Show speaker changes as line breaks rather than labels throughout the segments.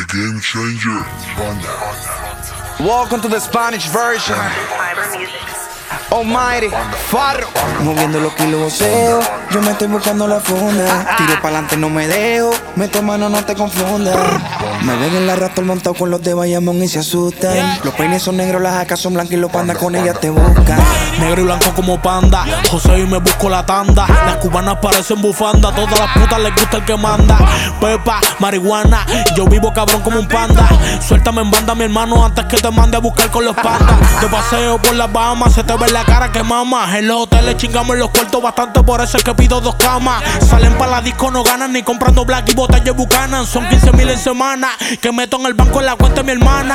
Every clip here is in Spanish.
Game Changer.
Welcome to the Spanish version. Almighty, Farro.
Moviendo los kilos voceo, yo me estoy buscando la funda. Tiro pa'lante, no me dejo, mete mano, no te confundas. Me ven en la Raptor montado con los de Bayamón y se asustan. Los peines son negros, las jacas son blancas y los pandas con ellas te buscan.
Negro y blanco como panda, José y me busco la tanda. Las cubanas parecen bufanda, todas las putas les gusta el que manda. Pepa, marihuana, yo vivo cabrón como un panda. Suéltame en banda mi hermano antes que te mande a buscar con los pandas. De paseo por las Bahamas, se te ve la cara que mama. En los hoteles chingamos en los cuartos bastante, por eso es que pido 2 camas. Salen pa' la disco, no ganan ni comprando black y botellas Buchanan. Son 15,000 en semana, que meto en el banco en la cuenta de mi hermana.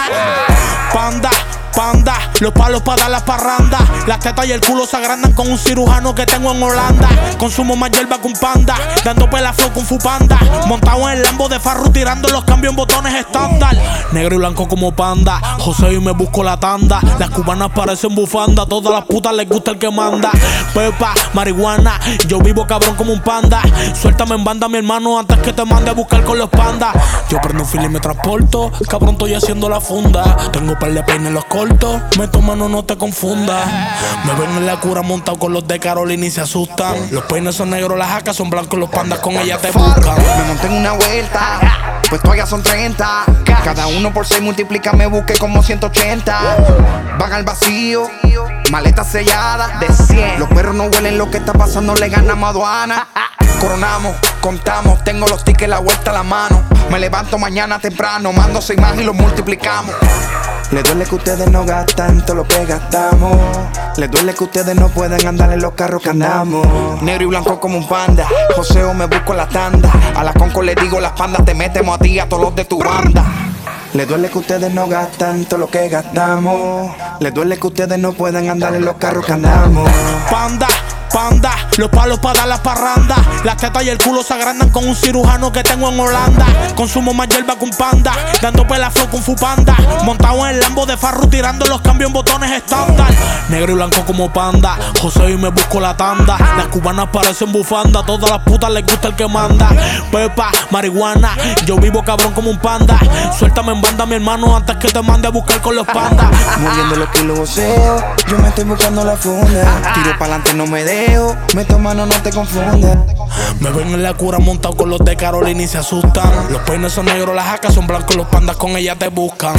Panda, panda, los palos para dar las parrandas. Las tetas y el culo se agrandan con un cirujano que tengo en Holanda. Consumo más hierba que un panda, dando pela flow con fupanda. Montado en el Lambo de Farru, tirando los cambios en botones estándar. Negro y blanco como panda, José y me busco la tanda. Las cubanas parecen bufanda, todas las putas les gusta el que manda. Pepa, marihuana, yo vivo cabrón como un panda. Suéltame en banda mi hermano antes que te mande a buscar con los pandas. Yo prendo un fil y me transporto, cabrón estoy haciendo la funda. Tengo par de peines en los cortos, meto mano no te confundas. Me ven en la cura montado con los de Carolina y se asustan. Los peines son negros, las jacas son blancos, los pandas con ellas te buscan.
Me monté en una vuelta, pues todavía son 30. Cada uno por 6 multiplica, me busqué como 180. Van al vacío, maleta sellada de 100. Los perros no huelen lo que está pasando, le ganamos a aduana. Coronamos, contamos, tengo los tickets, la vuelta a la mano. Me levanto mañana temprano, mando 6 más y los multiplicamos. Le duele que ustedes no gastan todo lo que gastamos. Le duele que ustedes no puedan andar en los carros que andamos. Negro y blanco como un panda, Joseo me busco la tanda. A la conco le digo las pandas, te metemos a ti a todos los de tu banda. Le duele que ustedes no gastan todo lo que gastamos. Le duele que ustedes no puedan andar en los carros que andamos.
Panda, panda, los palos para dar las parrandas. Las tetas y el culo se agrandan con un cirujano que tengo en Holanda. Consumo más hierba que un panda, dando pela flow con fupanda. Montado en el Lambo de Farru, tirando los cambios en botones estándar. Negro y blanco como panda, José y me busco la tanda. Las cubanas parecen bufanda, todas las putas les gusta el que manda. Pepa, marihuana, yo vivo cabrón como un panda. Suéltame en banda mi hermano antes que te mande a buscar con los pandas.
Moviendo los kilos voceo, yo me estoy buscando la funda. Tiro pa'lante, no me dejo, meto mano, no te confundas.
Me ven en la cura montado con los de Carolina y se asustan. Los peines son negros, las jacas son blancos, los pandas con ellas te buscan.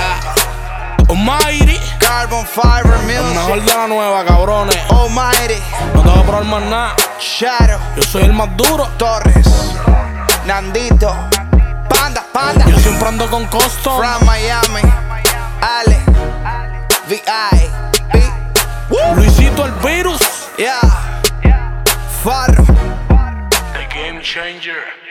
Almighty,
Carbon Fiber
el
Music.
mejor de la nueva, cabrones.
Almighty,
No te voy a probar más nada.
Shadow,
Yo soy el más duro.
Torres, Nandito, Panda, Panda.
Yo siempre ando con costo.
From Miami, Ale, VIP,
Luisito el virus.
yeah, Farro.
The Game Changer.